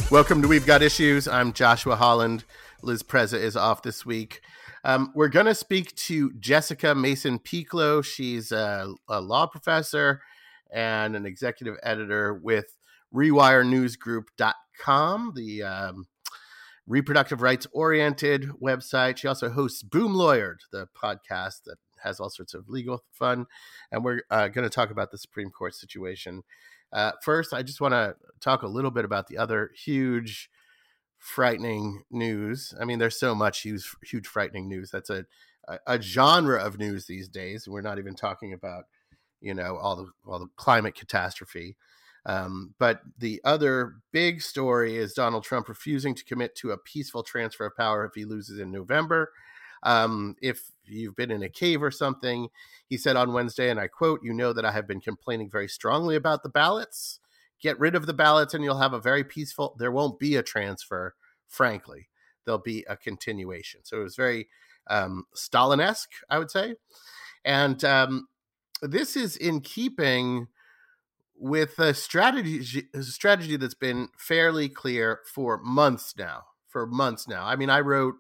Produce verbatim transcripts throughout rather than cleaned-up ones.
Welcome to We've Got Issues. I'm Joshua Holland. Liz Preza is off this week. Um, we're going to speak to Jessica Mason-Pieklo. She's a, a law professor and an executive editor with rewire news group dot com, the um, reproductive rights-oriented website. She also hosts Boom Lawyered, the podcast that has all sorts of legal fun. And we're uh, going to talk about the Supreme Court situation. Uh, first, I just want to talk a little bit about the other huge, frightening news. I mean, there's so much huge, huge, frightening news. That's a, a, a genre of news these days. We're not even talking about, you know, all the all the climate catastrophe. Um, but the other big story is Donald Trump refusing to commit to a peaceful transfer of power if he loses in November. Um, if you've been in a cave or something, he said on Wednesday, and I quote, "You know that I have been complaining very strongly about the ballots. Get rid of the ballots and you'll have a very peaceful, there won't be a transfer, frankly. There'll be a continuation." So it was very um, Stalin-esque, I would say. And um, this is in keeping with a strategy, a strategy that's been fairly clear for months now, for months now. I mean, I wrote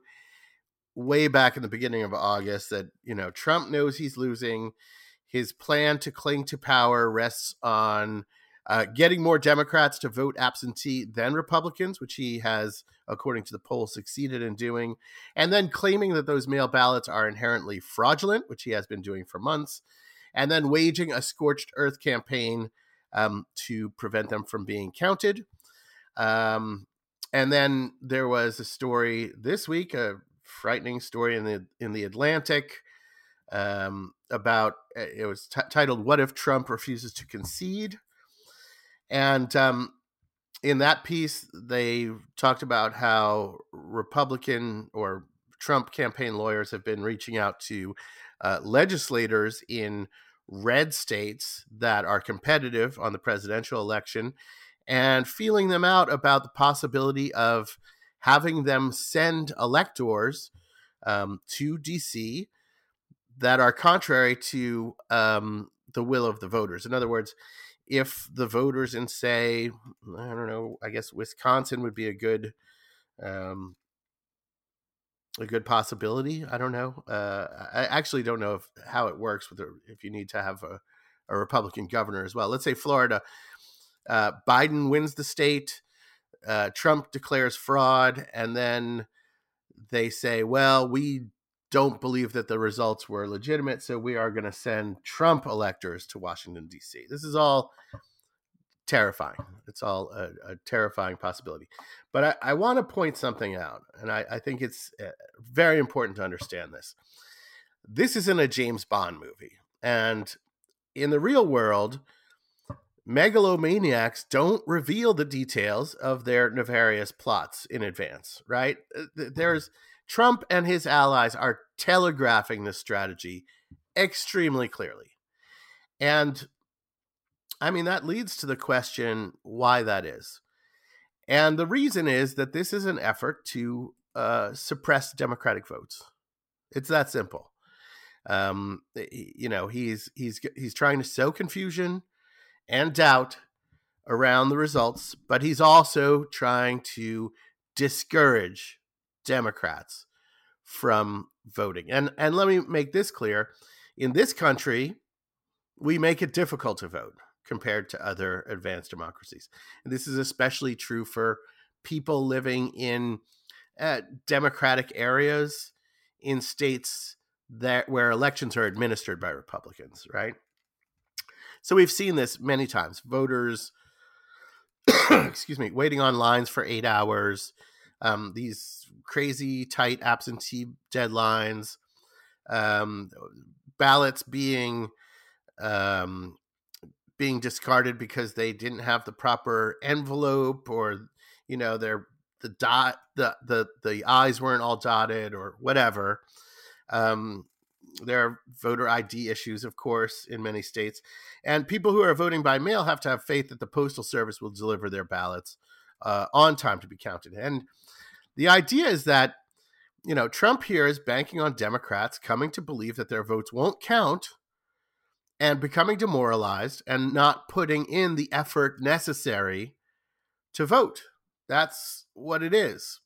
way back in the beginning of August that, you know, Trump knows he's losing. His plan to cling to power rests on uh, getting more Democrats to vote absentee than Republicans, which he has, according to the poll, succeeded in doing, and then claiming that those mail ballots are inherently fraudulent, which he has been doing for months, and then waging a scorched earth campaign um, to prevent them from being counted. Um, and then there was a story this week, a frightening story in the in the Atlantic um, about, it was t- titled "What if Trump refuses to concede?" And um, in that piece, they talked about how Republican or Trump campaign lawyers have been reaching out to uh, legislators in red states that are competitive on the presidential election and feeling them out about the possibility of having them send electors um, to D C that are contrary to um, the will of the voters. In other words, if the voters in, say, I don't know, I guess Wisconsin would be a good um, a good possibility. I don't know. Uh, I actually don't know if, how it works with the, if you need to have a, a Republican governor as well. Let's say Florida, uh, Biden wins the state. Uh, Trump declares fraud, and then they say, well, we don't believe that the results were legitimate, so we are going to send Trump electors to Washington, D C. This is all terrifying. It's all a, a terrifying possibility. But I, I want to point something out, and I, I think it's uh, very important to understand this. This isn't a James Bond movie. And in the real world, megalomaniacs don't reveal the details of their nefarious plots in advance, right? There's Trump and his allies are telegraphing this strategy extremely clearly. And I mean, that leads to the question why that is. And the reason is that this is an effort to uh, suppress Democratic votes. It's that simple. Um, you know, he's he's he's trying to sow confusion and doubt around the results, but he's also trying to discourage Democrats from voting. And and let me make this clear. In this country, we make it difficult to vote compared to other advanced democracies. And this is especially true for people living in uh, democratic areas in states that where elections are administered by Republicans, right? So we've seen this many times. Voters, excuse me, waiting on lines for eight hours, um, these crazy tight absentee deadlines, um, ballots being um, being discarded because they didn't have the proper envelope, or you know, their the dot the the the I's weren't all dotted or whatever. Um, There are voter I D issues, of course, in many states. And people who are voting by mail have to have faith that the Postal Service will deliver their ballots uh, on time to be counted. And the idea is that, you know, Trump here is banking on Democrats coming to believe that their votes won't count and becoming demoralized and not putting in the effort necessary to vote. That's what it is.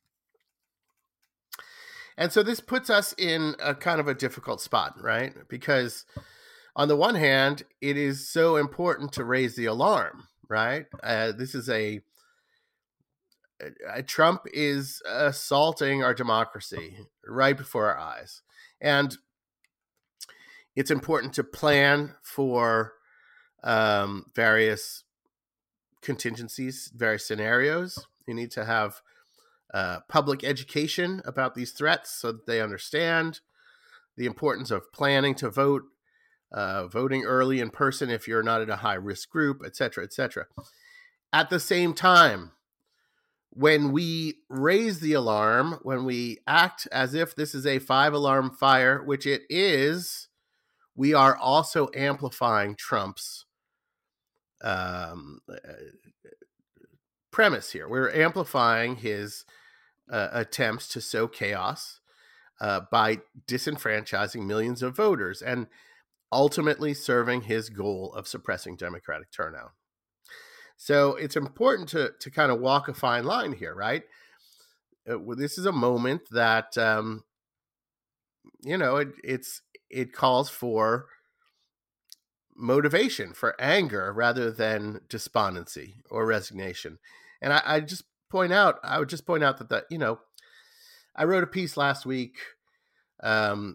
And so this puts us in a kind of a difficult spot, right? Because on the one hand, it is so important to raise the alarm, right? Uh, this is a, a Trump is assaulting our democracy right before our eyes. And it's important to plan for um, various contingencies, various scenarios. You need to have uh, public education about these threats so that they understand the importance of planning to vote, uh, voting early in person if you're not in a high risk group, et cetera, et cetera. At the same time, when we raise the alarm, when we act as if this is a five alarm fire, which it is, we are also amplifying Trump's um, premise here. We're amplifying his uh, attempts to sow chaos uh, by disenfranchising millions of voters and ultimately serving his goal of suppressing Democratic turnout. So it's important to to kind of walk a fine line here, right? Uh, this is a moment that um, you know it, it's it calls for motivation, for anger rather than despondency or resignation. And I, I just point out, I would just point out that that you know, I wrote a piece last week um,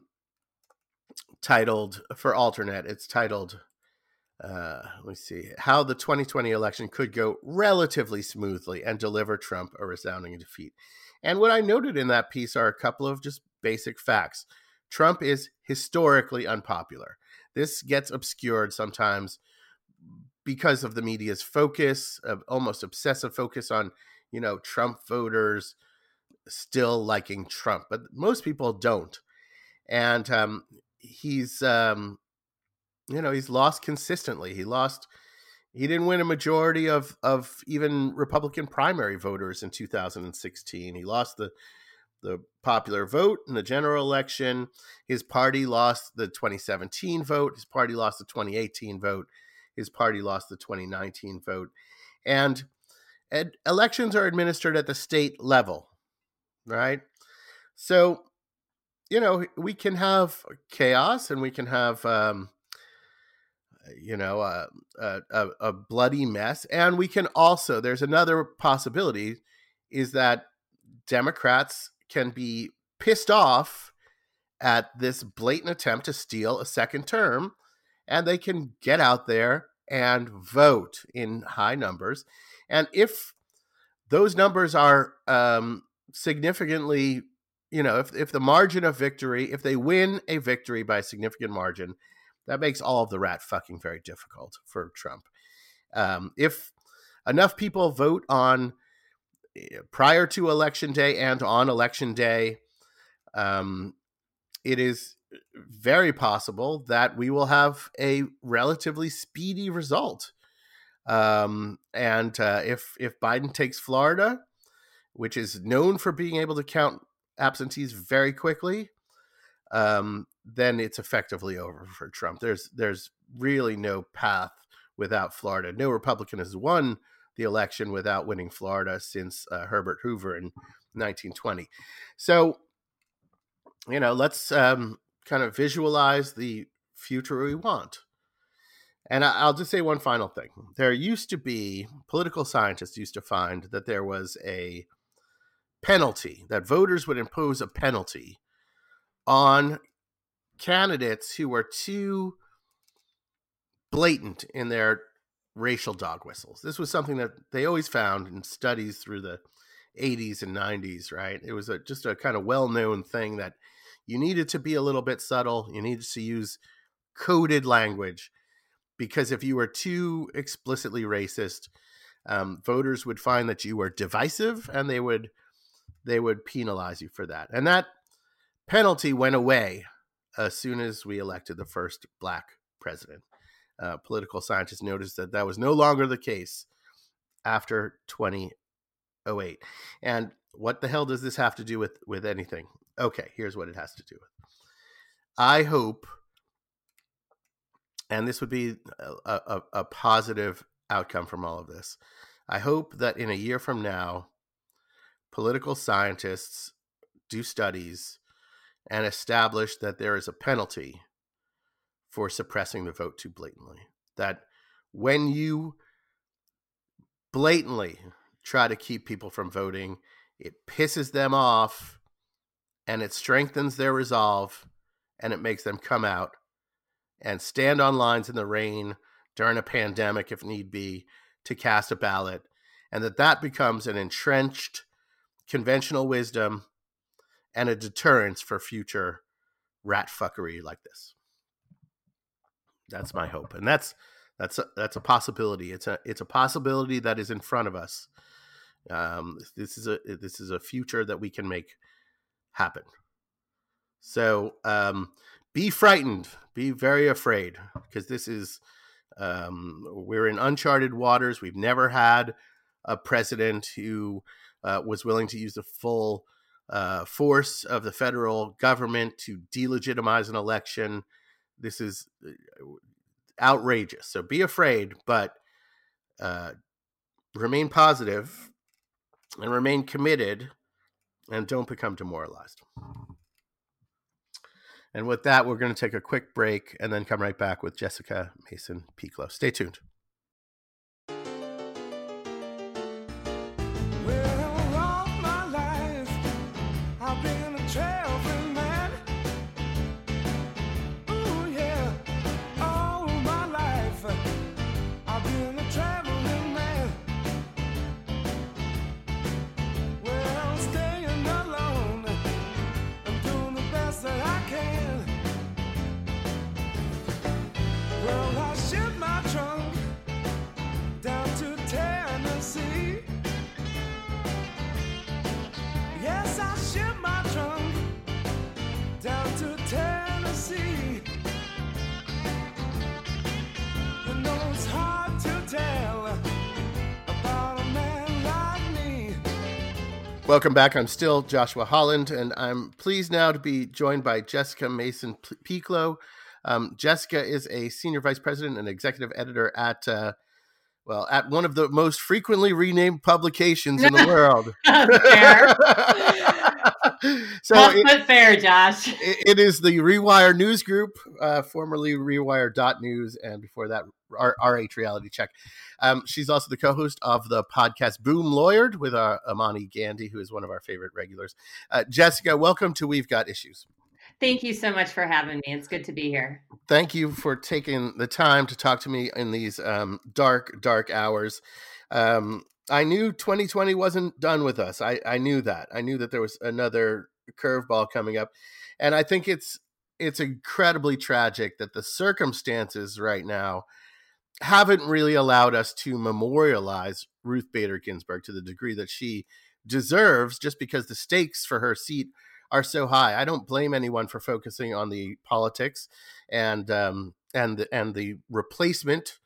titled for Alternate. It's titled, uh, let me see, how the twenty twenty election could go relatively smoothly and deliver Trump a resounding defeat. And what I noted in that piece are a couple of just basic facts. Trump is historically unpopular. This gets obscured sometimes because of the media's focus, of almost obsessive focus on, you know, Trump voters still liking Trump, but most people don't. And um, he's, um, you know, he's lost consistently. He lost, he didn't win a majority of, of even Republican primary voters in two thousand sixteen. He lost the the popular vote in the general election. His party lost the twenty seventeen vote. His party lost the twenty eighteen vote. His party lost the twenty nineteen vote. And ed- elections are administered at the state level, right? So, you know, we can have chaos and we can have, um, you know, a, a, a bloody mess. And we can also, there's another possibility, is that Democrats can be pissed off at this blatant attempt to steal a second term, and they can get out there and vote in high numbers. And if those numbers are um, significantly, you know, if, if the margin of victory, if they win a victory by a significant margin, that makes all of the rat fucking very difficult for Trump. Um, if enough people vote on prior to election day and on election day, um, it is very possible that we will have a relatively speedy result. Um, and uh, if if Biden takes Florida, which is known for being able to count absentees very quickly, um, then it's effectively over for Trump. There's there's really no path without Florida. No Republican has won the election without winning Florida since uh, Herbert Hoover in nineteen twenty. So, you know, let's um, kind of visualize the future we want. And I, I'll just say one final thing. There used to be, political scientists used to find that there was a penalty, that voters would impose a penalty on candidates who were too blatant in their racial dog whistles. This was something that they always found in studies through the eighties and nineties, right? It was a, just a kind of well-known thing that you needed to be a little bit subtle. You needed to use coded language, because if you were too explicitly racist, um, voters would find that you were divisive, and they would they would penalize you for that. And that penalty went away as soon as we elected the first black president. Uh, political scientists noticed that that was no longer the case after twenty oh eight. And what the hell does this have to do with, with anything? Okay, here's what it has to do with. I hope, and this would be a, a, a positive outcome from all of this, I hope that in a year from now, political scientists do studies and establish that there is a penalty for suppressing the vote too blatantly. That when you blatantly try to keep people from voting, it pisses them off and it strengthens their resolve and it makes them come out and stand on lines in the rain during a pandemic, if need be, to cast a ballot, and that that becomes an entrenched conventional wisdom and a deterrence for future rat fuckery like this. That's my hope, and that's that's a, that's a possibility. It's a it's a possibility that is in front of us. Um, this is a this is a future that we can make happen. So um, be frightened, be very afraid, because this is um, we're in uncharted waters. We've never had a president who uh, was willing to use the full uh, force of the federal government to delegitimize an election. This is outrageous. So be afraid, but uh, remain positive and remain committed, and don't become demoralized. And with that, we're going to take a quick break and then come right back with Jessica Mason Pieklo. Stay tuned. Welcome back. I'm still Joshua Holland, and I'm pleased now to be joined by Jessica Mason Pieklo. Um, Jessica is a senior vice president and executive editor at, uh, well, at one of the most frequently renamed publications in the world. Fair. So Tough it, but fair, Josh. It, it is the Rewire News Group, uh, formerly Rewire dot news, and before that, R- RH Reality Check. Um, she's also the co-host of the podcast Boom Lawyered with uh, Amani Gandhi, who is one of our favorite regulars. Uh, Jessica, welcome to We've Got Issues. Thank you so much for having me. It's good to be here. Thank you for taking the time to talk to me in these um, dark, dark hours. Um, I knew twenty twenty wasn't done with us. I, I knew that. I knew that there was another curveball coming up. And I think it's it's incredibly tragic that the circumstances right now haven't really allowed us to memorialize Ruth Bader Ginsburg to the degree that she deserves, just because the stakes for her seat are so high. I don't blame anyone for focusing on the politics and um, and and the replacement,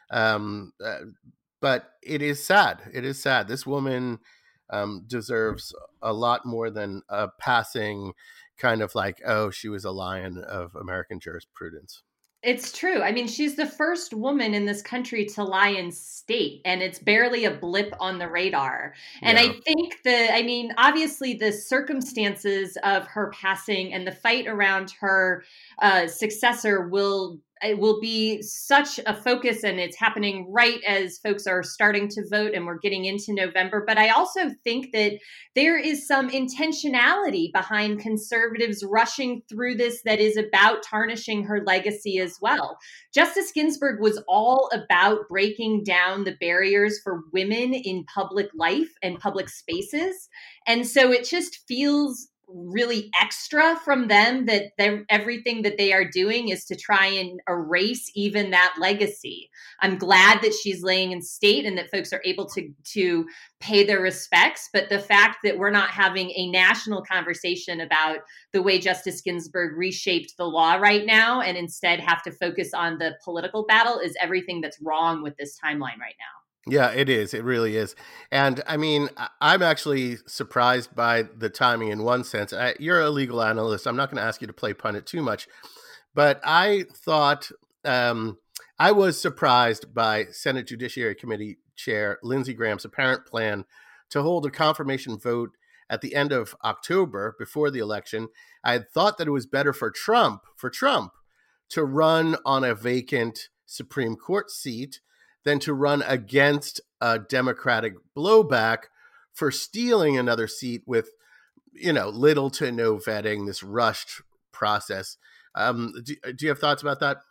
um, uh, but it is sad. It is sad. This woman um, deserves a lot more than a passing kind of like, oh, she was a lion of American jurisprudence. It's true. I mean, she's the first woman in this country to lie in state, and it's barely a blip on the radar. And yeah. I think the, I mean, obviously the circumstances of her passing and the fight around her uh, successor will it will be such a focus, and it's happening right as folks are starting to vote and we're getting into November. But I also think that there is some intentionality behind conservatives rushing through this that is about tarnishing her legacy as well. Justice Ginsburg was all about breaking down the barriers for women in public life and public spaces. And so it just feels really extra from them that everything that they are doing is to try and erase even that legacy. I'm glad that she's laying in state and that folks are able to, to pay their respects. But the fact that we're not having a national conversation about the way Justice Ginsburg reshaped the law right now and instead have to focus on the political battle is everything that's wrong with this timeline right now. Yeah, it is. It really is. And I mean, I'm actually surprised by the timing in one sense. I, you're a legal analyst. I'm not going to ask you to play pundit too much, but I thought um, I was surprised by Senate Judiciary Committee Chair Lindsey Graham's apparent plan to hold a confirmation vote at the end of October before the election, I had thought that it was better for Trump, for Trump to run on a vacant Supreme Court seat than to run against a Democratic blowback for stealing another seat with, you know, little to no vetting, this rushed process. Um, do, do you have thoughts about that?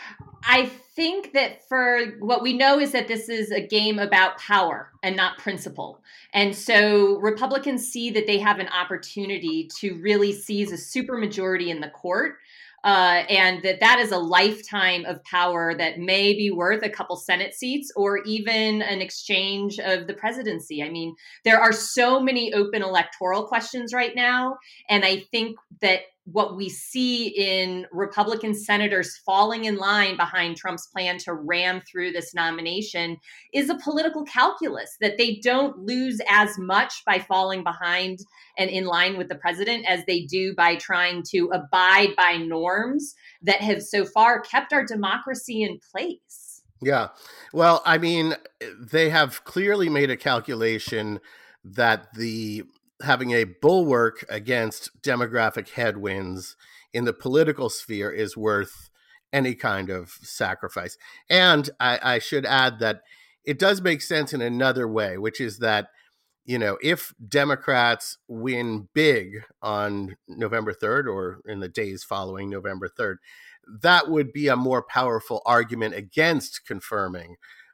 I think that for what we know is that this is a game about power and not principle. And so Republicans see that they have an opportunity to really seize a supermajority in the court. Uh, and that that is a lifetime of power that may be worth a couple Senate seats or even an exchange of the presidency. I mean, there are so many open electoral questions right now. And I think that what we see in Republican senators falling in line behind Trump's plan to ram through this nomination is a political calculus, that they don't lose as much by falling behind and in line with the president as they do by trying to abide by norms that have so far kept our democracy in place. Yeah. Well, I mean, they have clearly made a calculation that the having a bulwark against demographic headwinds in the political sphere is worth any kind of sacrifice. And I, I should add that it does make sense in another way, which is that, you know, if Democrats win big on November third or in the days following November third, that would be a more powerful argument against confirming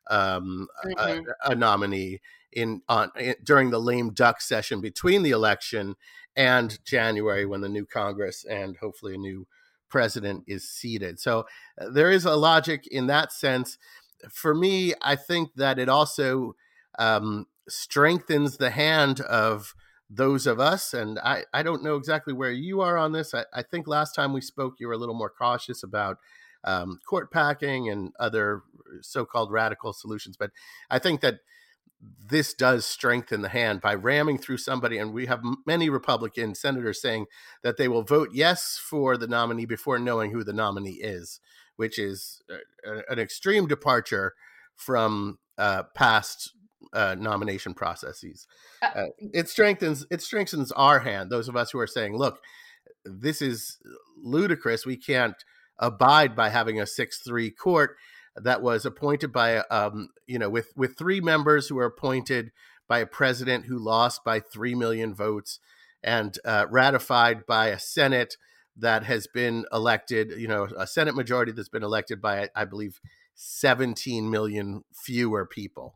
um, mm-hmm. a, a nominee in on in, during the lame duck session between the election and January, when the new Congress and hopefully a new president is seated. So uh, there is a logic in that sense. For me, I think that it also um, strengthens the hand of those of us. And I, I don't know exactly where you are on this. I, I think last time we spoke, you were a little more cautious about um, court packing and other so-called radical solutions. But I think that this does strengthen the hand by ramming through somebody. And we have many Republican senators saying that they will vote yes for the nominee before knowing who the nominee is, which is a, an extreme departure from uh, past uh, nomination processes. Uh, it strengthens it strengthens our hand. Those of us who are saying, look, this is ludicrous. We can't abide by having a six three court that was appointed by, um, you know, with, with three members who were appointed by a president who lost by three million votes and uh, ratified by a Senate that has been elected, you know, a Senate majority that's been elected by, I believe, seventeen million fewer people.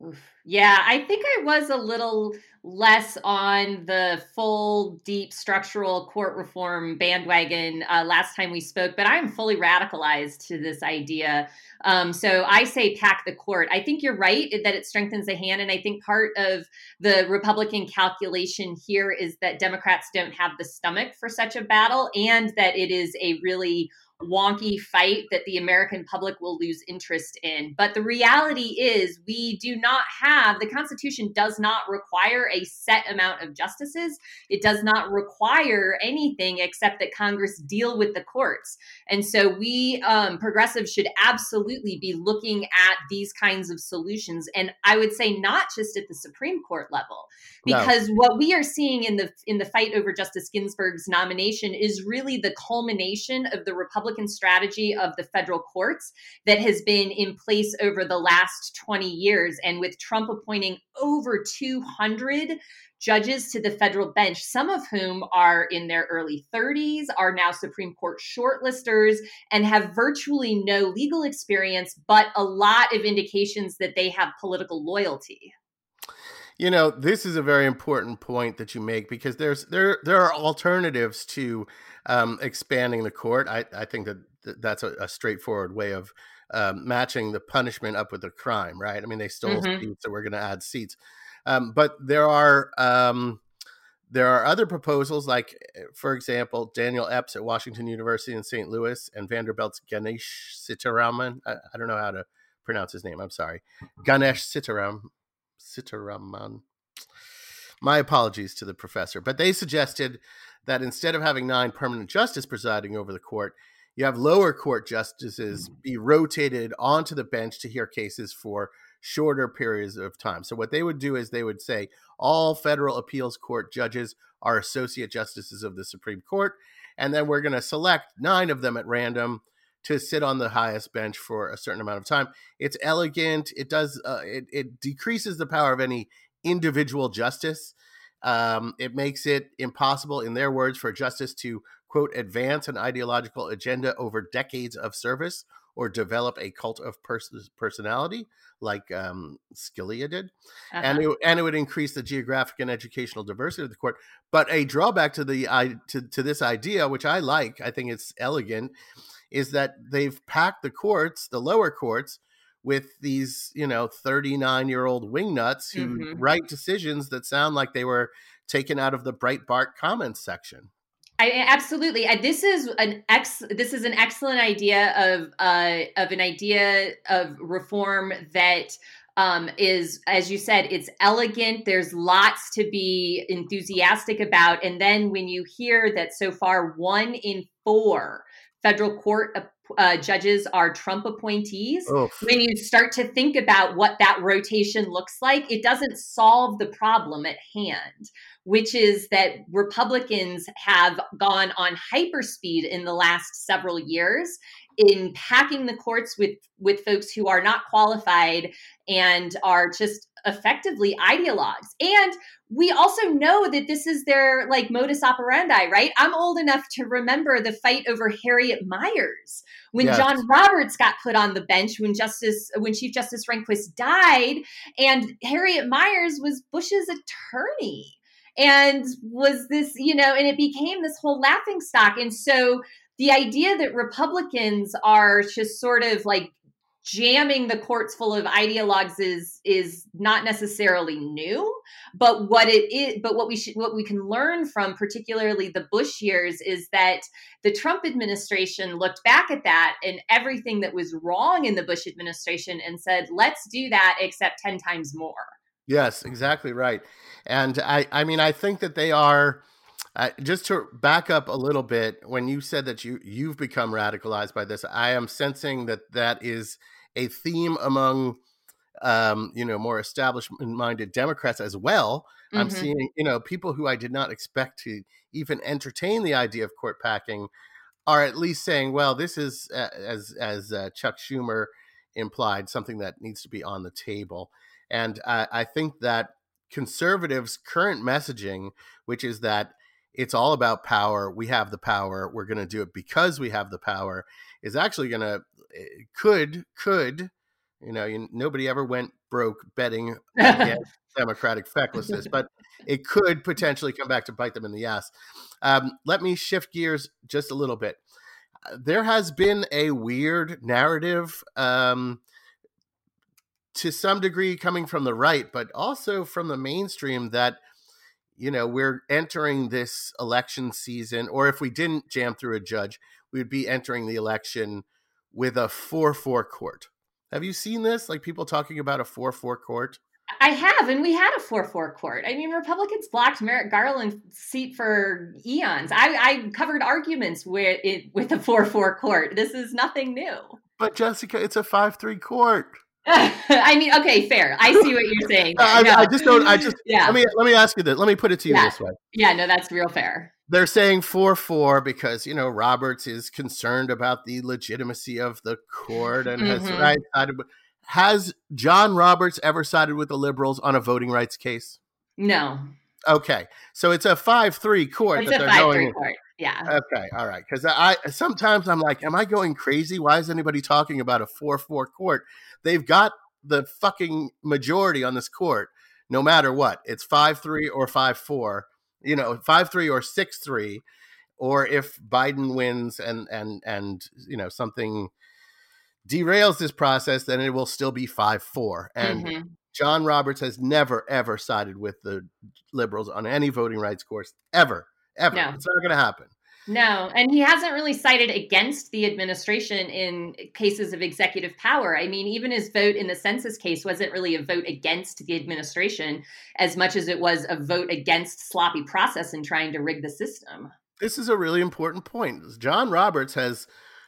Yeah, I think I was a little less on the full, deep structural court reform bandwagon uh, last time we spoke, but I'm fully radicalized to this idea. Um, so I say pack the court. I think you're right that it strengthens the hand. And I think part of the Republican calculation here is that Democrats don't have the stomach for such a battle, and that it is a really wonky fight that the American public will lose interest in. But the reality is we do not have, the Constitution does not require a set amount of justices. It does not require anything except that Congress deal with the courts. And so we um, progressives should absolutely be looking at these kinds of solutions. And I would say not just at the Supreme Court level, because no. what we are seeing in the in the fight over Justice Ginsburg's nomination is really the culmination of the Republican strategy of the federal courts that has been in place over the last twenty years. And with Trump appointing over two hundred judges to the federal bench, some of whom are in their early thirties, are now Supreme Court shortlisters, and have virtually no legal experience, but a lot of indications that they have political loyalty. You know, this is a very important point that you make, because there's there there are alternatives to um, expanding the court. I, I think that th- that's a, a straightforward way of um, matching the punishment up with the crime, right? I mean, they stole mm-hmm. seats, so we're going to add seats. Um, but there are um, there are other proposals, like, for example, Daniel Epps at Washington University in Saint Louis and Vanderbilt's Ganesh Sitaraman. I, I don't know how to pronounce his name. I'm sorry. Ganesh Sitaram. Sitaraman. My apologies to the professor, but they suggested that instead of having nine permanent justices presiding over the court, you have lower court justices be rotated onto the bench to hear cases for shorter periods of time. So what they would do is they would say all federal appeals court judges are associate justices of the Supreme Court, and then we're going to select nine of them at random to sit on the highest bench for a certain amount of time. It's elegant. It does. Uh, it, it decreases the power of any individual justice. Um, it makes it impossible, in their words, for justice to, quote, advance an ideological agenda over decades of service or develop a cult of pers- personality like um, Scalia did. Uh-huh. And, it, and it would increase the geographic and educational diversity of the court. But a drawback to the to, to this idea, which I like, I think it's elegant, is that they've packed the courts, the lower courts, with these, you know, thirty-nine-year-old wingnuts who mm-hmm. write decisions that sound like they were taken out of the Breitbart comments section. I, absolutely. This is an ex. This is an excellent idea of uh, of an idea of reform that um, is, as you said, it's elegant. There's lots to be enthusiastic about. And then when you hear that so far one in four federal court uh, judges are Trump appointees, Oof. When you start to think about what that rotation looks like, it doesn't solve the problem at hand, which is that Republicans have gone on hyperspeed in the last several years in packing the courts with, with folks who are not qualified and are just effectively ideologues. And we also know that this is their like modus operandi, right? I'm old enough to remember the fight over Harriet Miers when yes. John Roberts got put on the bench when Justice, when Chief Justice Rehnquist died, and Harriet Miers was Bush's attorney and was this, you know, and it became this whole laughingstock. And so the idea that Republicans are just sort of like jamming the courts full of ideologues is is not necessarily new, but what it is, but what we should, what we can learn from particularly the Bush years is that the Trump administration looked back at that and everything that was wrong in the Bush administration and said, let's do that except ten times more. Yes, exactly right. And I, I mean, I think that they are. Uh, just to back up a little bit, when you said that you you've become radicalized by this, I am sensing that that is a theme among, um, you know, more establishment-minded Democrats as well. Mm-hmm. I'm seeing, you know, people who I did not expect to even entertain the idea of court packing are at least saying, well, this is, uh, as as uh, Chuck Schumer implied, something that needs to be on the table. And I, I think that conservatives' current messaging, which is that it's all about power, we have the power, we're going to do it because we have the power, is actually going to, could, could, you know, you, nobody ever went broke betting against Democratic fecklessness, but it could potentially come back to bite them in the ass. Um, let me shift gears just a little bit. There has been a weird narrative, um, to some degree coming from the right, but also from the mainstream that, you know, we're entering this election season, or if we didn't jam through a judge, we would be entering the election with a four four court. Have you seen this? Like people talking about a four four court? I have, and we had a four four court. I mean, Republicans blocked Merrick Garland's seat for eons. I, I covered arguments with it with a four four court. This is nothing new. But Jessica, it's a five three court. I mean, okay, fair. I see what you're saying. I, no. I just don't. I just. Yeah. Let me let me ask you this. Let me put it to you yeah. this way. Yeah. No, that's real fair. They're saying four four because, you know, Roberts is concerned about the legitimacy of the court and mm-hmm. has right sided with. Has John Roberts ever sided with the liberals on a voting rights case? No. Okay, so it's a five three court. It's that a they're five going three in. court. Yeah. Okay, all right. Because I sometimes I'm like, am I going crazy? Why is anybody talking about a four four court? They've got the fucking majority on this court, no matter what. It's five three or five four, you know, five three or six three, or if Biden wins and and and you know something derails this process, then it will still be five four. And mm-hmm. John Roberts has never ever sided with the liberals on any voting rights course ever, ever. No. It's not going to happen. No, and he hasn't really sided against the administration in cases of executive power. I mean, even his vote in the census case wasn't really a vote against the administration as much as it was a vote against sloppy process and trying to rig the system. This is a really important point. John Roberts has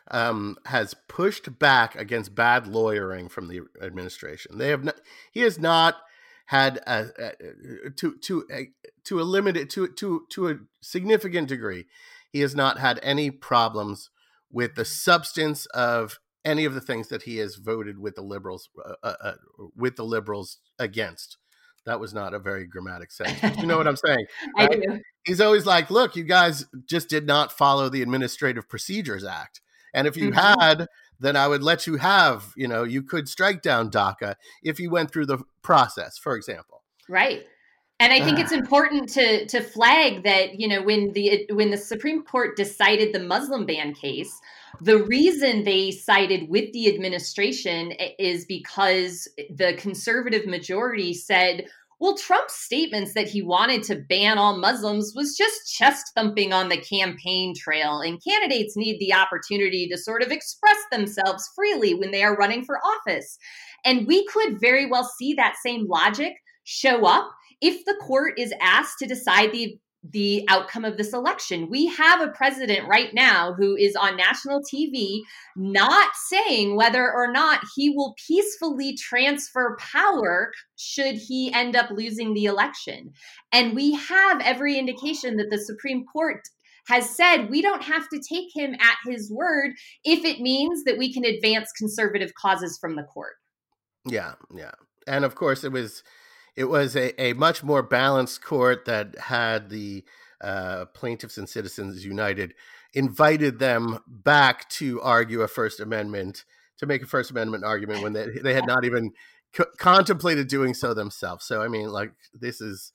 um, has pushed back against bad lawyering from the administration. They have not, he has not had a, a, to to a, to a limited to to to a significant degree, he has not had any problems with the substance of any of the things that he has voted with the liberals uh, uh, with the liberals against. That was not a very grammatic sentence, but you know what I'm saying, I right? do. He's always like, look, you guys just did not follow the Administrative Procedures Act. And if you mm-hmm. had, then I would let you have, you know, you could strike down DACA if you went through the process, for example. Right. And I think it's important to to flag that, you know, when the when the Supreme Court decided the Muslim ban case, the reason they sided with the administration is because the conservative majority said, well, Trump's statements that he wanted to ban all Muslims was just chest thumping on the campaign trail, and candidates need the opportunity to sort of express themselves freely when they are running for office. And we could very well see that same logic show up if the court is asked to decide the the outcome of this election. We have a president right now who is on national T V not saying whether or not he will peacefully transfer power should he end up losing the election. And we have every indication that the Supreme Court has said we don't have to take him at his word if it means that we can advance conservative causes from the court. Yeah, yeah. And of course, it was It was a, a much more balanced court that had the uh, Plaintiffs and Citizens United invited them back to argue a First Amendment, to make a First Amendment argument when they, they had not even co- contemplated doing so themselves. So, I mean, like, this is,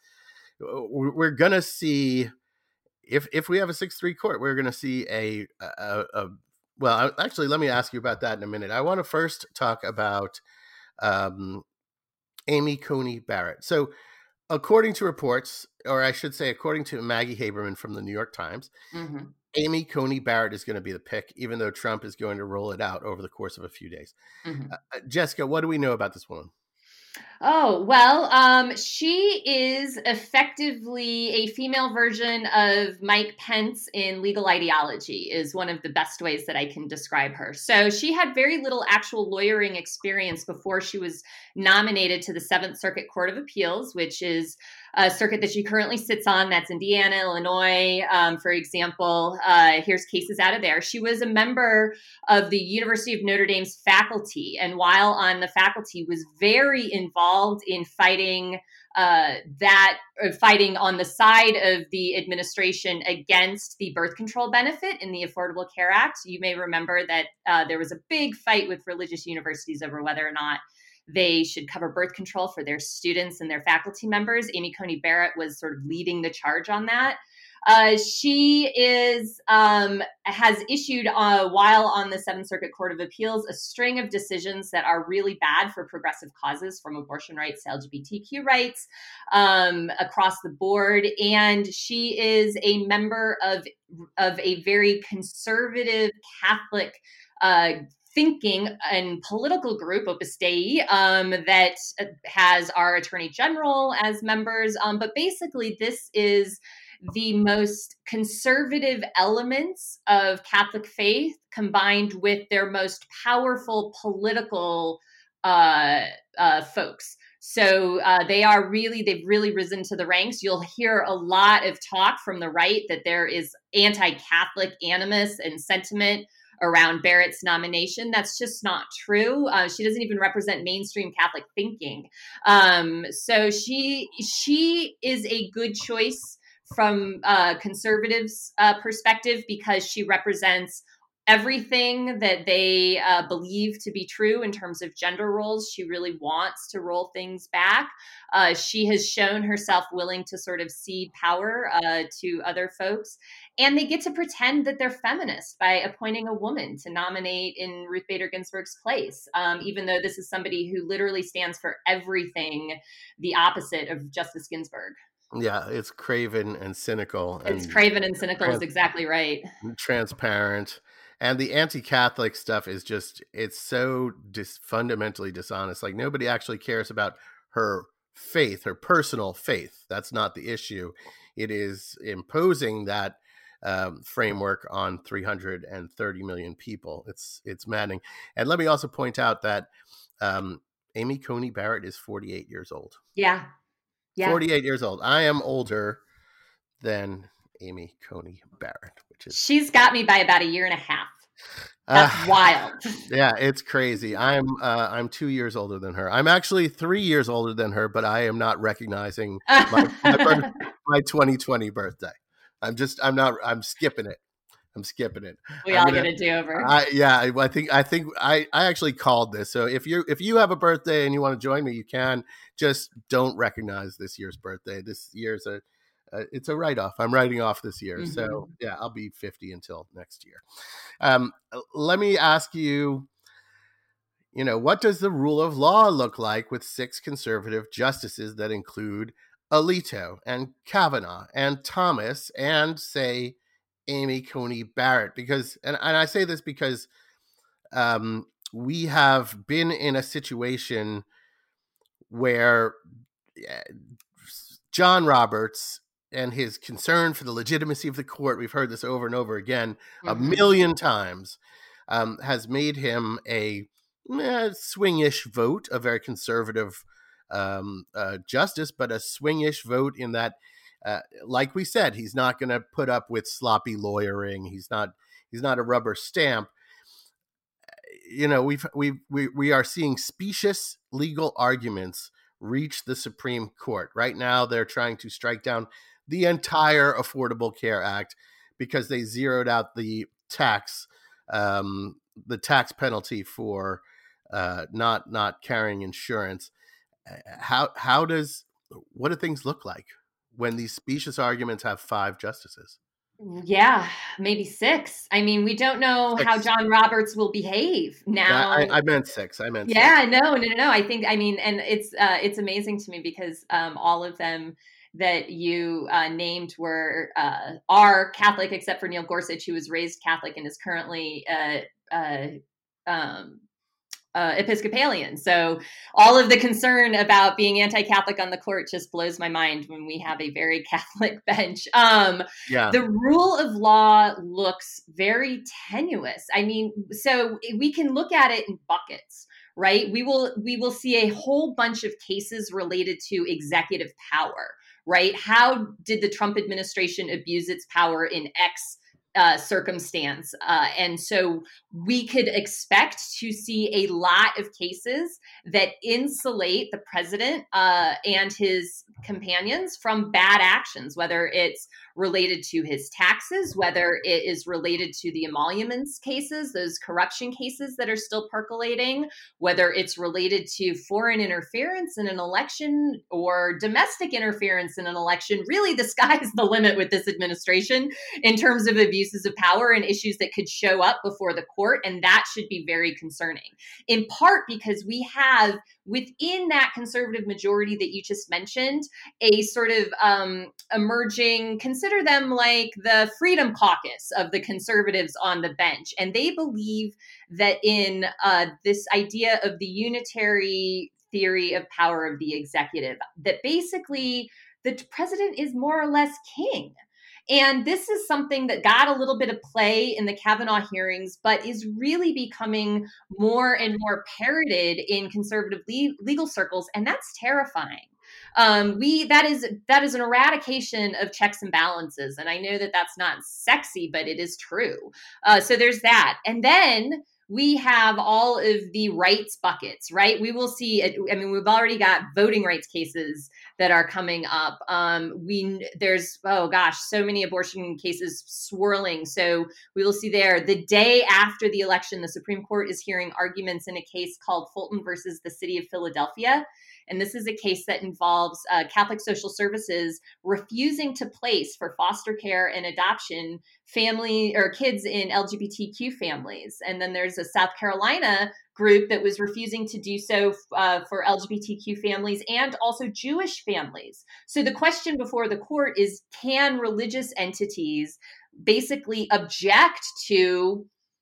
we're going to see, if if we have a six three court, we're going to see a, a, a, well, actually, let me ask you about that in a minute. I want to first talk about um, Amy Coney Barrett. So according to reports, or I should say, according to Maggie Haberman from the New York Times, mm-hmm. Amy Coney Barrett is going to be the pick, even though Trump is going to roll it out over the course of a few days. Mm-hmm. Uh, Jessica, what do we know about this woman? Oh, well, um, she is effectively a female version of Mike Pence in legal ideology, is one of the best ways that I can describe her. So she had very little actual lawyering experience before she was nominated to the Seventh Circuit Court of Appeals, which is a circuit that she currently sits on. That's Indiana, Illinois, um, for example. Uh, here's cases out of there. She was a member of the University of Notre Dame's faculty, and while on the faculty was very involved in fighting uh, that, uh, fighting on the side of the administration against the birth control benefit in the Affordable Care Act. You may remember that uh, there was a big fight with religious universities over whether or not they should cover birth control for their students and their faculty members. Amy Coney Barrett was sort of leading the charge on that. Uh, she is um, has issued, uh, while on the Seventh Circuit Court of Appeals, a string of decisions that are really bad for progressive causes, from abortion rights to L G B T Q rights, um, across the board. And she is a member of of a very conservative Catholic uh, thinking and political group, Opus Dei, um, that has our Attorney General as members. Um, but basically, this is the most conservative elements of Catholic faith combined with their most powerful political uh, uh, folks. So uh, they are really, they've really risen to the ranks. You'll hear a lot of talk from the right that there is anti-Catholic animus and sentiment around Barrett's nomination. That's just not true. Uh, she doesn't even represent mainstream Catholic thinking. Um, so she she is a good choice from uh, conservatives' uh, perspective because she represents everything that they uh, believe to be true in terms of gender roles. She really wants to roll things back. Uh, she has shown herself willing to sort of cede power uh, to other folks. And they get to pretend that they're feminist by appointing a woman to nominate in Ruth Bader Ginsburg's place, um, even though this is somebody who literally stands for everything the opposite of Justice Ginsburg. Yeah, it's craven and cynical. It's and craven and cynical trans- is exactly right. Transparent. And the anti-Catholic stuff is just, it's so dis- fundamentally dishonest. Like, nobody actually cares about her faith, her personal faith. That's not the issue. It is imposing that um, framework on three hundred thirty million people. It's it's maddening. And let me also point out that um, Amy Coney Barrett is forty-eight years old. Yeah. Yeah. forty-eight years old. I am older than Amy Coney Barrett, which is she's got me by about a year and a half. That's uh, wild. Yeah, it's crazy. I'm uh, I'm two years older than her. I'm actually three years older than her, but I am not recognizing my, my, birth, my twenty twenty birthday. I'm just I'm not I'm skipping it. I'm skipping it. We I'm all get a do over. I, yeah, I, I think I think I, I actually called this. So if you if you have a birthday and you want to join me, you can. Just don't recognize this year's birthday. This year's a uh, it's a write off. I'm writing off this year. Mm-hmm. So yeah, I'll be fifty until next year. Um, let me ask you. You know, what does the rule of law look like with six conservative justices that include Alito and Kavanaugh and Thomas and, say, Amy Coney Barrett? Because, and, and I say this because um, we have been in a situation where John Roberts and his concern for the legitimacy of the court, we've heard this over and over again, mm-hmm. a million times, um, has made him a eh, swingish vote, a very conservative um, uh, justice, but a swingish vote in that, uh, like we said, he's not going to put up with sloppy lawyering. He's not. He's not a rubber stamp. You know, we've we we we are seeing specious legal arguments reach the Supreme Court right now. They're trying to strike down the entire Affordable Care Act because they zeroed out the tax, um, the tax penalty for uh, not not carrying insurance. How how does what do things look like when these specious arguments have five justices? Yeah, maybe six. I mean, we don't know six. How John Roberts will behave now. I, I meant six. I meant yeah, six. no, no, no, no. I think, I mean, and it's uh, it's amazing to me because um, all of them that you uh, named were uh, are Catholic, except for Neil Gorsuch, who was raised Catholic and is currently uh, uh, um, Uh, Episcopalian. So all of the concern about being anti-Catholic on the court just blows my mind when we have a very Catholic bench. Um, yeah. The rule of law looks very tenuous. I mean, so we can look at it in buckets, right? We will we will see a whole bunch of cases related to executive power, right? How did the Trump administration abuse its power in X Uh, circumstance. Uh, and so we could expect to see a lot of cases that insulate the president uh, and his companions from bad actions, whether it's related to his taxes, whether it is related to the emoluments cases, those corruption cases that are still percolating, whether it's related to foreign interference in an election or domestic interference in an election. Really, the sky's the limit with this administration in terms of abuses of power and issues that could show up before the court. And that should be very concerning, in part because we have within that conservative majority that you just mentioned, a sort of um, emerging, consider them like the Freedom Caucus of the conservatives on the bench. And they believe that in uh, this idea of the unitary theory of power of the executive, that basically the president is more or less king. And this is something that got a little bit of play in the Kavanaugh hearings, but is really becoming more and more parroted in conservative le- legal circles. And that's terrifying. Um, we that is that is an eradication of checks and balances. And I know that that's not sexy, but it is true. Uh, so there's that. And then we have all of the rights buckets, right? We will see, I mean, we've already got voting rights cases that are coming up. Um, we There's, oh gosh, so many abortion cases swirling. So we will see there. The day after the election, the Supreme Court is hearing arguments in a case called Fulton versus the City of Philadelphia. And this is a case that involves uh, Catholic Social Services refusing to place for foster care and adoption family or kids in L G B T Q families. And then there's a South Carolina group that was refusing to do so uh, for L G B T Q families and also Jewish families. So the question before the court is, can religious entities basically object to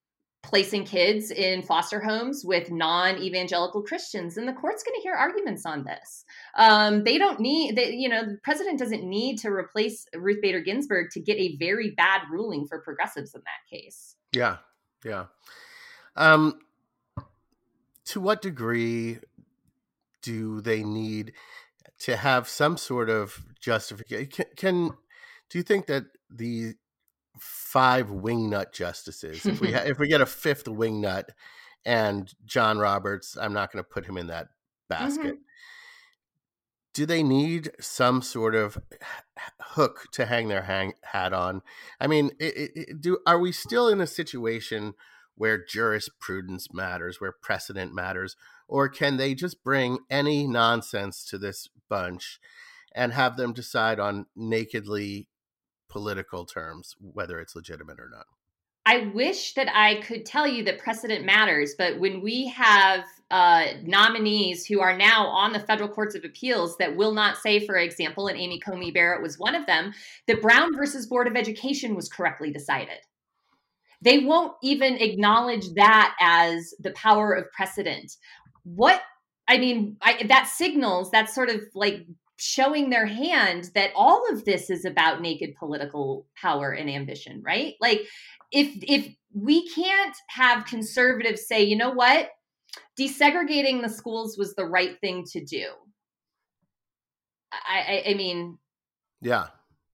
placing kids in foster homes with non-evangelical Christians, and the court's going to hear arguments on this. Um, they don't need, they, you know, the president doesn't need to replace Ruth Bader Ginsburg to get a very bad ruling for progressives in that case. Yeah, yeah. Um, to what degree do they need to have some sort of justification? Can, can do you think that the five wingnut justices, if we ha- if we get a fifth wingnut and John Roberts, I'm not going to put him in that basket. Mm-hmm. Do they need some sort of hook to hang their hang hat on? I mean, it, it, do are we still in a situation where jurisprudence matters, where precedent matters, or can they just bring any nonsense to this bunch and have them decide on nakedly political terms, whether it's legitimate or not? I wish that I could tell you that precedent matters, but when we have uh, nominees who are now on the federal courts of appeals that will not say, for example, and Amy Coney Barrett was one of them, that Brown versus Board of Education was correctly decided. They won't even acknowledge that as the power of precedent. What, I mean, I, that signals, that's sort of like showing their hand that all of this is about naked political power and ambition, right? Like, if if we can't have conservatives say, you know what, desegregating the schools was the right thing to do. I, I, I mean, yeah.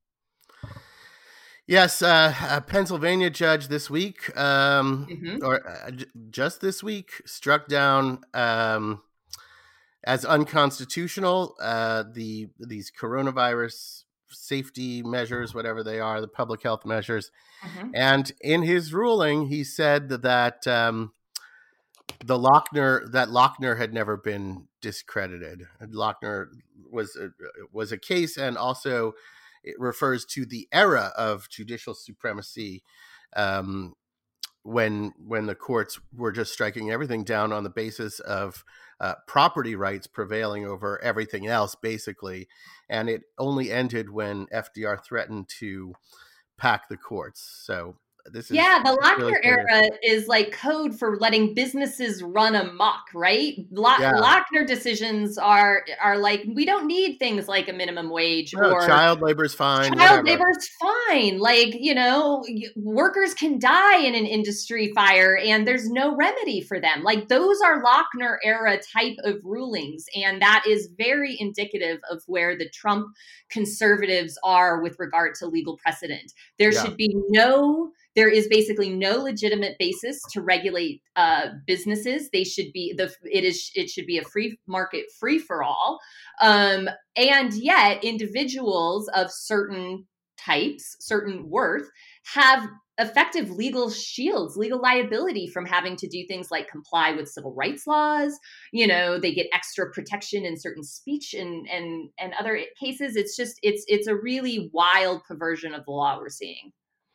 Yes, uh, a Pennsylvania judge this week, um, mm-hmm. or uh, j- just this week, struck down um, as unconstitutional uh, the these coronavirus safety measures, whatever they are, the public health measures. Mm-hmm. And in his ruling, he said that, that um, the Lochner that Lochner had never been discredited. Lochner was a, was a case, and also it refers to the era of judicial supremacy um, when when the courts were just striking everything down on the basis of uh, property rights prevailing over everything else, basically. And it only ended when F D R threatened to pack the courts. So this is yeah, the Lochner really era is like code for letting businesses run amok, right? Lo- yeah. Lochner decisions are are like, we don't need things like a minimum wage no, or child labor's fine. Child labor's fine. Like, you know, workers can die in an industry fire and there's no remedy for them. Like, those are Lochner era type of rulings. And that is very indicative of where the Trump conservatives are with regard to legal precedent. There yeah. should be no There is basically no legitimate basis to regulate uh, businesses. They should be the it is it should be a free market, free for all. Um, and yet, individuals of certain types, certain worth, have effective legal shields, legal liability from having to do things like comply with civil rights laws. You know, they get extra protection in certain speech and and and other cases. It's just it's it's a really wild perversion of the law we're seeing.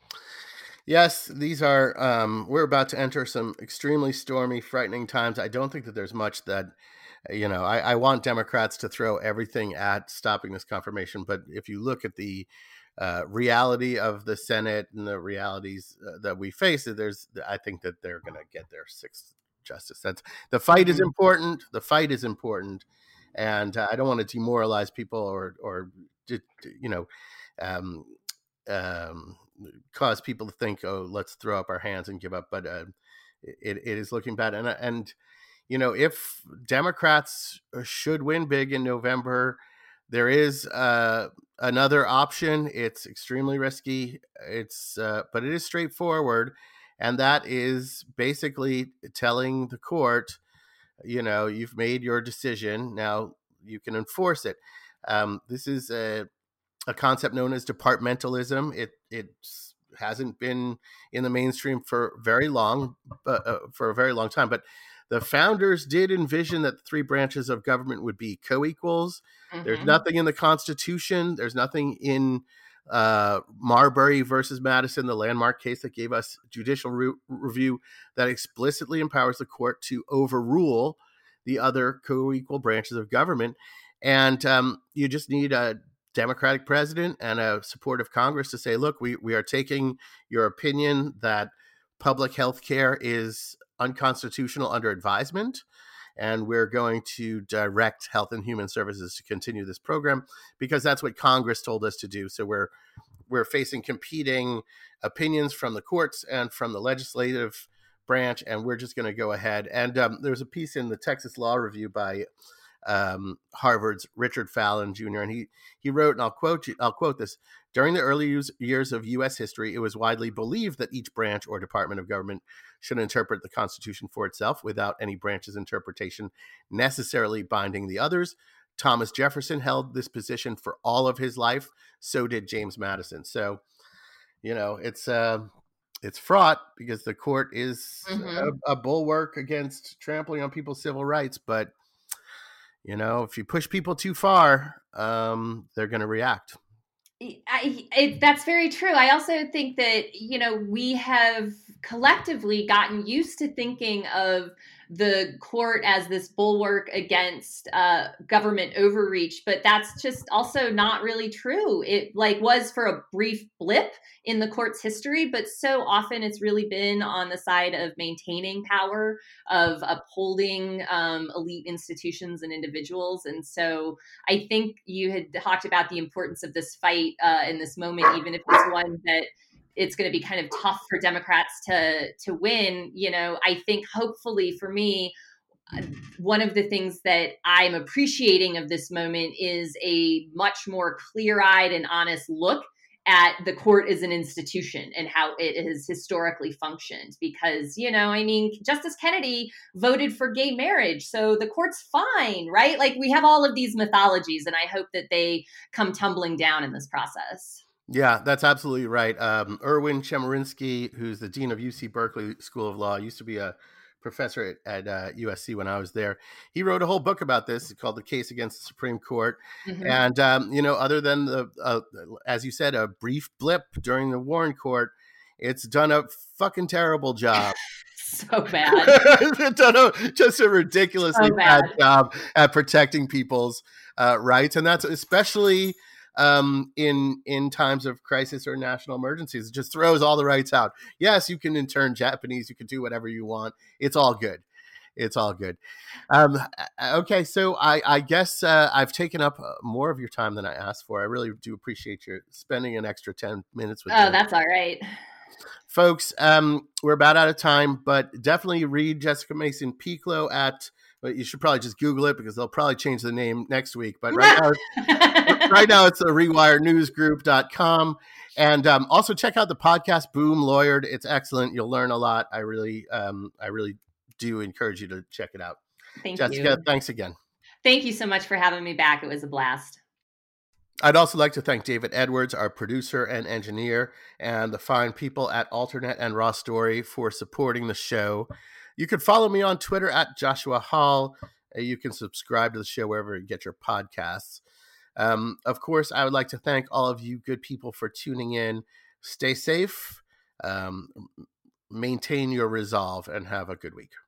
Yes, these are, um, we're about to enter some extremely stormy, frightening times. I don't think that there's much that, you know, I, I want Democrats to throw everything at stopping this confirmation. But if you look at the uh, reality of the Senate and the realities uh, that we face, there's, I think that they're going to get their sixth justice. That's, the fight mm-hmm. is important. The fight is important. And uh, I don't want to demoralize people or, or, you know, um, um, cause people to think, oh, let's throw up our hands and give up. But uh, it, it is looking bad. And, and, you know, if Democrats should win big in November, there is uh, another option. It's extremely risky. It's, uh, but it is straightforward. And that is basically telling the court, you know, you've made your decision. Now you can enforce it. Um, this is a, a concept known as departmentalism. It it hasn't been in the mainstream for very long, uh, for a very long time. But the founders did envision that the three branches of government would be co-equals. Mm-hmm. There's nothing in the Constitution. There's nothing in uh, Marbury versus Madison, the landmark case that gave us judicial re- review, that explicitly empowers the court to overrule the other co-equal branches of government. And um, you just need a Democratic president and a supportive Congress to say, look, we, we are taking your opinion that public health care is unconstitutional under advisement, and we're going to direct Health and Human Services to continue this program because that's what Congress told us to do. So we're we're facing competing opinions from the courts and from the legislative branch, and we're just going to go ahead. And um, there's a piece in the Texas Law Review by um, Harvard's Richard Fallon Junior, and he he wrote, and I'll quote you, I'll quote this: during the early use, years of U S history, it was widely believed that each branch or department of government should interpret the Constitution for itself without any branch's interpretation necessarily binding the others. Thomas Jefferson held this position for all of his life. So did James Madison. So, you know, it's uh, it's fraught because the court is mm-hmm. a, a bulwark against trampling on people's civil rights. But, you know, if you push people too far, um, they're going to react. I, it, that's very true. I also think that, you know, we have collectively gotten used to thinking of the court as this bulwark against uh, government overreach, but that's just also not really true. It like was for a brief blip in the court's history, but so often it's really been on the side of maintaining power, of upholding um, elite institutions and individuals. And so I think you had talked about the importance of this fight uh, in this moment, even if it's one that it's going to be kind of tough for Democrats to to win. You know, I think hopefully for me, one of the things that I'm appreciating of this moment is a much more clear-eyed and honest look at the court as an institution and how it has historically functioned. Because, you know, I mean, Justice Kennedy voted for gay marriage, so the court's fine, right? Like we have all of these mythologies, and I hope that they come tumbling down in this process. Yeah, that's absolutely right. Um, Erwin Chemerinsky, who's the dean of U C Berkeley School of Law, used to be a professor at, at uh, U S C when I was there. He wrote a whole book about this called The Case Against the Supreme Court. Mm-hmm. And, um, you know, other than, the, uh, as you said, a brief blip during the Warren Court, it's done a fucking terrible job. So bad. It's done a, just a ridiculously so bad. bad job at protecting people's uh, rights. And that's especially... Um, in in times of crisis or national emergencies. It just throws all the rights out. Yes, you can intern Japanese. You can do whatever you want. It's all good. It's all good. Um, okay, so I, I guess uh, I've taken up more of your time than I asked for. I really do appreciate you spending an extra ten minutes with me. Oh, that's all right. Folks, um, we're about out of time, but definitely read Jessica Mason Pieklo at, but you should probably just Google it because they'll probably change the name next week. But right now, right now it's the rewire news group dot com. And um, also check out the podcast Boom Lawyered. It's excellent. You'll learn a lot. I really, um, I really do encourage you to check it out. Thank Jessica, you. Thanks again. Thank you so much for having me back. It was a blast. I'd also like to thank David Edwards, our producer and engineer, and the fine people at Alternet and Raw Story for supporting the show. You can follow me on Twitter at Joshua Hall. You can subscribe to the show wherever you get your podcasts. Um, of course, I would like to thank all of you good people for tuning in. Stay safe, um, maintain your resolve, and have a good week.